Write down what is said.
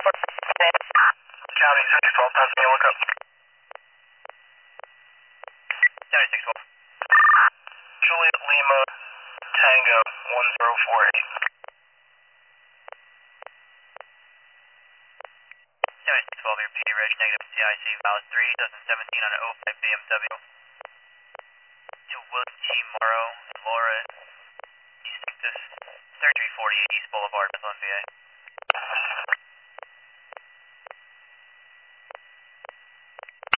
County 612, Pennsylvania, look up. County 612. Juliet Lima, Tango 1048. County 612, your P Reg negative CIC valid 3, 2017 on an 05 BMW. To William T. Morrow and Laura East Texas, 3348 East Boulevard, Midland, VA.